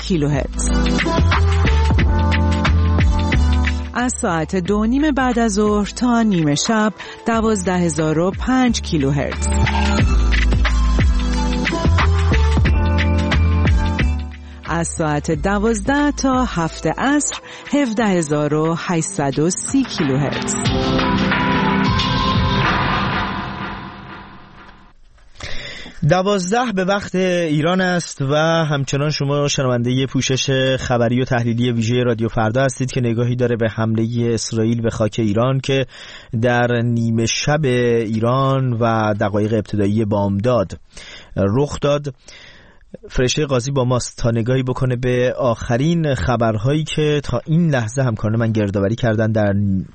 کیلوهرتز. از ساعت 2:30 بعد از ظهر تا نیمه شب 12005 کیلوهرتز. از ساعت 12 تا 7 عصر 17830 کیلوهرتز. دوازده به وقت ایران است و همچنان شما شنونده پوشش خبری و تحلیلی ویژه رادیو فردا هستید که نگاهی داره به حمله اسرائیل به خاک ایران که در نیمه شب ایران و دقایق ابتدایی بامداد رخ داد. فرشته قاضی با ماست تا نگاهی بکنه به آخرین خبرهایی که تا این لحظه همکاران من گردآوری کردن در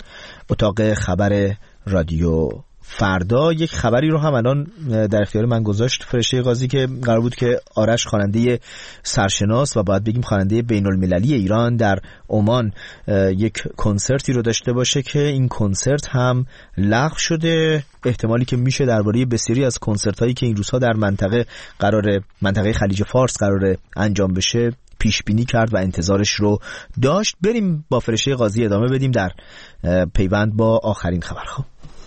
اتاق خبر رادیو فردا. یک خبری رو هم الان در اختیار من گذاشت فرشته قاضی که قرار بود که آرش خواننده سرشناس و باید بگیم خواننده بین المللی ایران در عمان یک کنسرتی رو داشته باشه که این کنسرت هم لغو شده. احتمالی که میشه درباره بسیاری از کنسرت هایی که این روزها در منطقه خلیج فارس قراره انجام بشه پیش بینی کرد و انتظارش رو داشت. بریم با فرشته قاضی ادامه بدیم در پیوند با آخرین خبرها.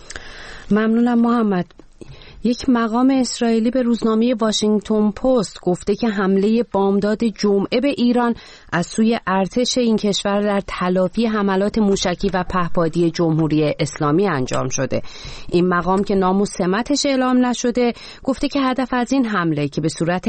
ممنونم محمد. یک مقام اسرائیلی به روزنامه واشنگتن پست گفته که حمله بامداد جمعه به ایران از سوی ارتش این کشور در تلافی حملات موشکی و پهپادی جمهوری اسلامی انجام شده. این مقام که نام و سمتش اعلام نشده گفته که هدف از این حمله که به صورت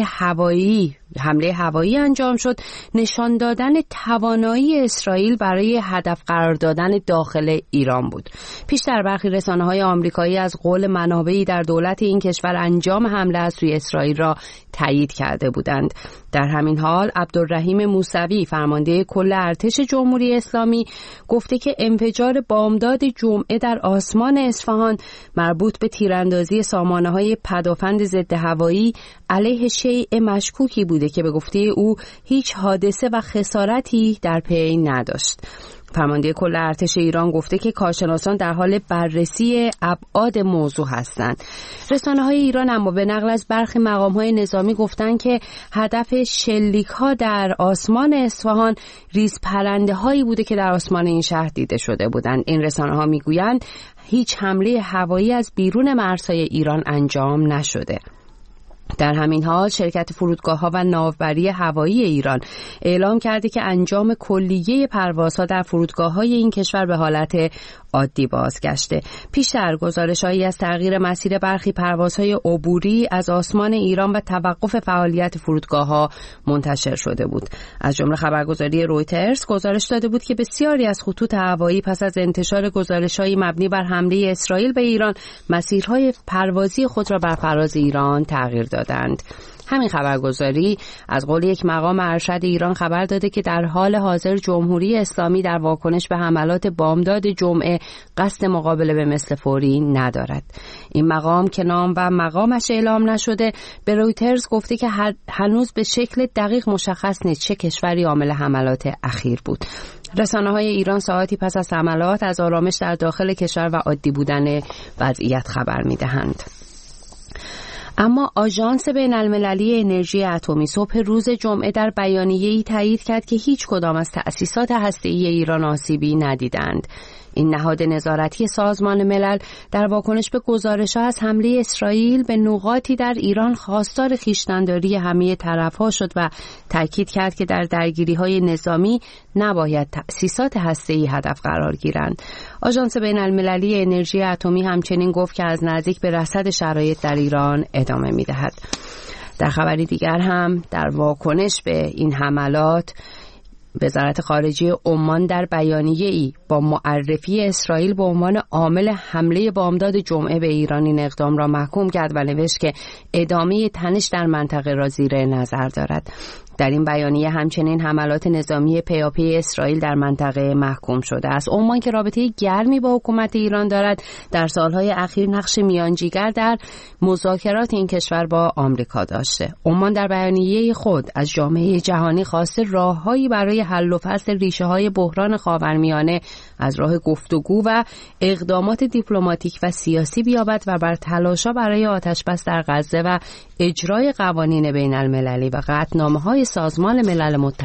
حمله هوایی انجام شد نشان دادن توانایی اسرائیل برای هدف قرار دادن داخل ایران بود. پیشتر برخی رسانه‌های آمریکایی از قول منابعی در دولت این کشور انجام حمله از سوی اسرائیل را تایید کرده بودند. در همین حال عبدالرحیم موسوی فرمانده کل ارتش جمهوری اسلامی گفته که انفجار بامداد جمعه در آسمان اصفهان مربوط به تیراندازی سامانه‌های پدافند ضد هوایی علیه شیء مشکوکی بوده که به گفته او هیچ حادثه و خسارتی در پی نداشت. فرمانده کل ارتش ایران گفته که کارشناسان در حال بررسی ابعاد موضوع هستند. رسانه‌های ایران اما به نقل از برخی مقام‌های نظامی گفتند که هدف شلیک‌ها در آسمان اصفهان ریز پرنده‌هایی بوده که در آسمان این شهر دیده شده بودند. این رسانه‌ها میگویند هیچ حمله هوایی از بیرون مرزهای ایران انجام نشده. در همین حال شرکت فرودگاه‌ها و ناوبری هوایی ایران اعلام کرده که انجام کلیه پروازها در فرودگاه‌های این کشور به حالت عادی بازگشته. پیشتر گزارش‌هایی از تغییر مسیر برخی پروازهای عبوری از آسمان ایران و توقف فعالیت فرودگاه‌ها منتشر شده بود. از جمله خبرگزاری رویترز گزارش داده بود که بسیاری از خطوط هوایی پس از انتشار گزارش‌های مبنی بر حمله اسرائیل به ایران مسیرهای پروازی خود را بر فراز ایران تغییر دادند. همین خبرگزاری از قول یک مقام ارشد ایران خبر داده که در حال حاضر جمهوری اسلامی در واکنش به حملات بامداد جمعه قصد مقابله به مثل فوری ندارد. این مقام که نام و مقامش اعلام نشده به رویترز گفته که هنوز به شکل دقیق مشخص نیست چه کشوری عامل حملات اخیر بود. رسانه‌های ایران ساعتی پس از حملات از آرامش در داخل کشور و عادی بودن وضعیت خبر می‌دهند. اما آژانس بین‌المللی انرژی اتمی صبح روز جمعه در بیانیه‌ای تایید کرد که هیچ کدام از تأسیسات هسته‌ای ایران آسیبی ندیدند. این نهاد نظارتی سازمان ملل در واکنش به گزارش‌ها از حمله اسرائیل به نقاطی در ایران خواستار خویشتن‌داری همه طرف‌ها شد و تاکید کرد که در درگیری‌های نظامی نباید تأسیسات هسته‌ای هدف قرار گیرند. آژانس بین‌المللی انرژی اتمی همچنین گفت که از نزدیک به رصد شرایط در ایران ادامه می‌دهد. در خبری دیگر هم در واکنش به این حملات وزارت خارجه عمان در بیانیه‌ای با معرفی اسرائیل به عنوان عامل حمله بامداد جمعه به ایران این اقدام را محکوم کرد و نوشت که ادامه تنش در منطقه را زیر نظر دارد. در این بیانیه همچنین حملات نظامی پیاپی اسرائیل در منطقه محکوم شده است. عمان که رابطه گرمی با حکومت ایران دارد در سالهای اخیر نقش میانجیگر در مذاکرات این کشور با آمریکا داشته. عمان در بیانیه خود از جامعه جهانی خواسته راههایی برای حل و فصل ریشه‌های بحران خاورمیانه از راه گفتگو و اقدامات دیپلماتیک و سیاسی بیابد و بر تلاش‌ها برای آتش‌بس در غزه و اجرای قوانین بین‌المللی و قطعنامه‌های سازمان ملل متحد